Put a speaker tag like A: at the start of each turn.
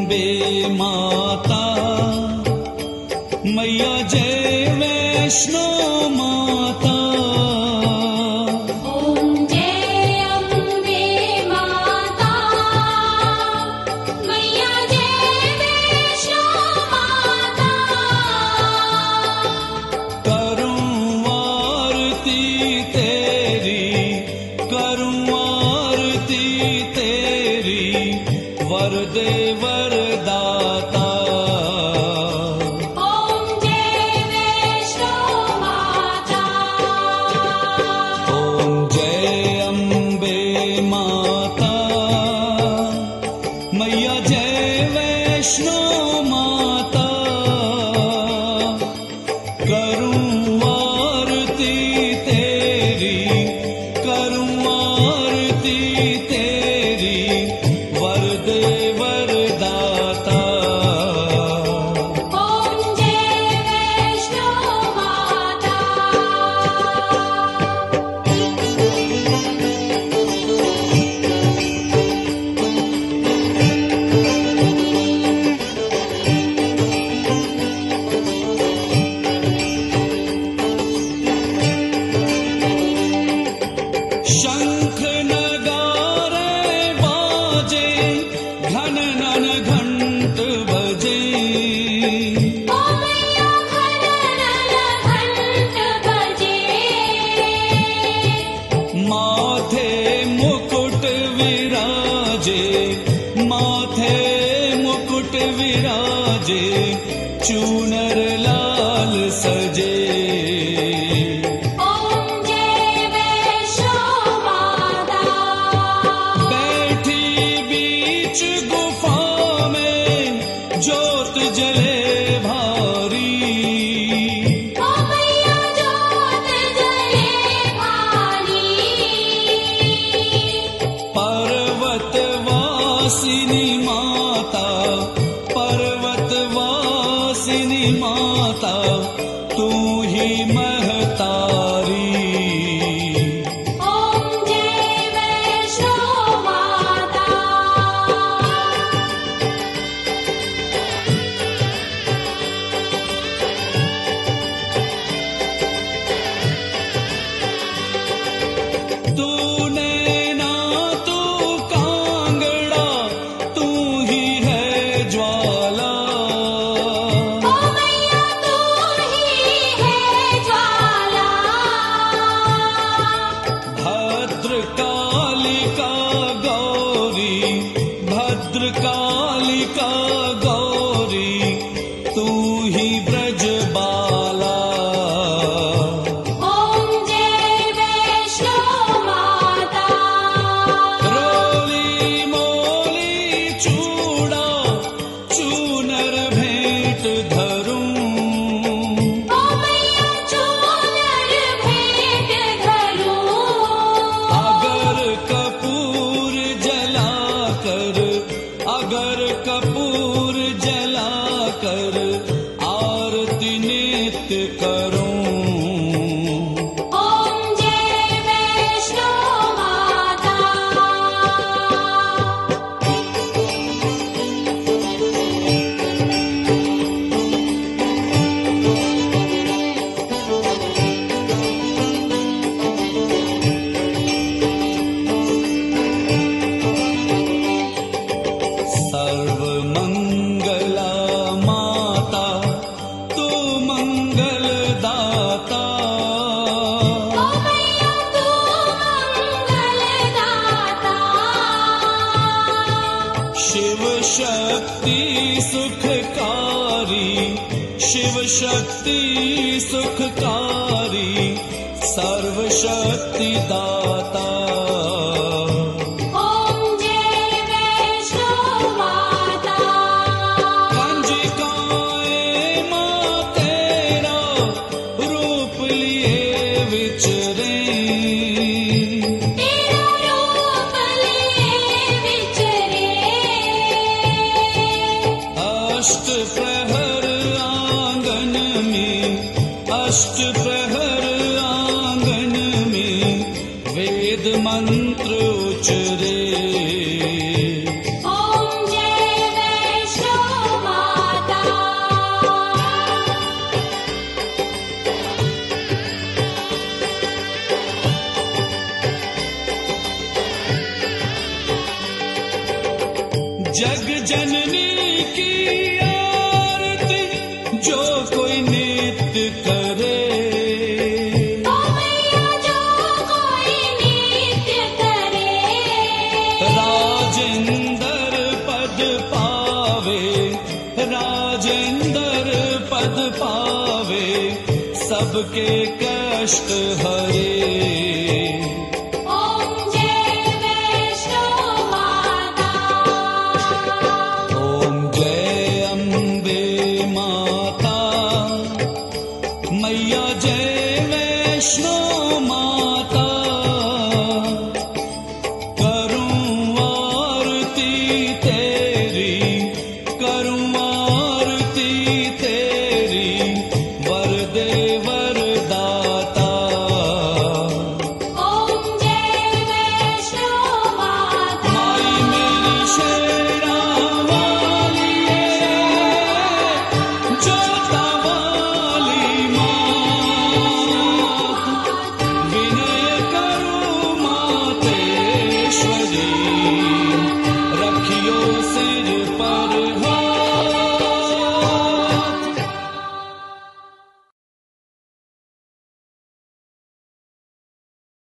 A: अम्बे माता, मैया जय वैष्णो माता।
B: ओम जय अम्बे माता, मैया जय वैष्णो माता।
A: करूं आरती तेरी, करूं आरती तेरी, वर दे वरदाता।
B: ओम जय वैष्णो माता।
A: ओम जय अम्बे माता, मैया जय वैष्णो माता। करूं आरती तेरी, करूं आरती तेरी, वर दे वरदाता।
B: ओम जय वैष्णो माता।
A: शंख नगारे बाजे, घन नन घंट बजे।
B: ओ मैया घन घंट बजे।
A: माथे मुकुट विराजे, माथे मुकुट विराजे, चूनर लाल सजे।
B: ओम जय वैष्णो माता।
A: बैठी बीच गुफा में, ज्योत जले भारी।
B: ओ मैया ज्योत जले भारी।
A: पर्वत वासिनी माता, पर्वत वासिनी माता, तू ही महतारी।
B: ओम जय वैष्णो माता।
A: तूने ना तू कांगड़ा, तू ही है ज्वाला।
B: ओ मैया तू ही है ज्वाला।
A: भद्रकालिका गौरी, भद्रकालिका गौरी, तू ही ब्रजबाला।
B: ओम जय वैष्णो माता।
A: रोली मोली चूड़ा, चूनर भेंट धरूं।
B: ओ मैया चूनर भेंट धरूं।
A: अगर कपूर जलाकर, अगर कपूर जलाकर, आरती नित्य करूं।
B: ओम जय वैष्णो माता।
A: सर्व मंगला माता, तू मंगल दाता।
B: ओ मैया तू मंगल दाता।
A: शिव शक्ति सुखकारी, शिव शक्ति सुखकारी, सर्व शक्ति दाता।
B: ओम जय वैष्णो माता।
A: कंजिकाएं माँ तेरा, रूप लिए विचरे।
B: तेरा रूप लिए विचरे।
A: अष्ट प्रहर आंगन में, अष्ट प्रहर आंगन में, वेद मंत्र उचरे।
B: ओम जय वैष्णो
A: जग जननी की आरती जो कोई नित्य करे,
B: ओ मैया जो कोई नित्य करे,
A: राजेंद्र पद पावे, राजेंद्र पद पावे, सबके कष्ट हरे।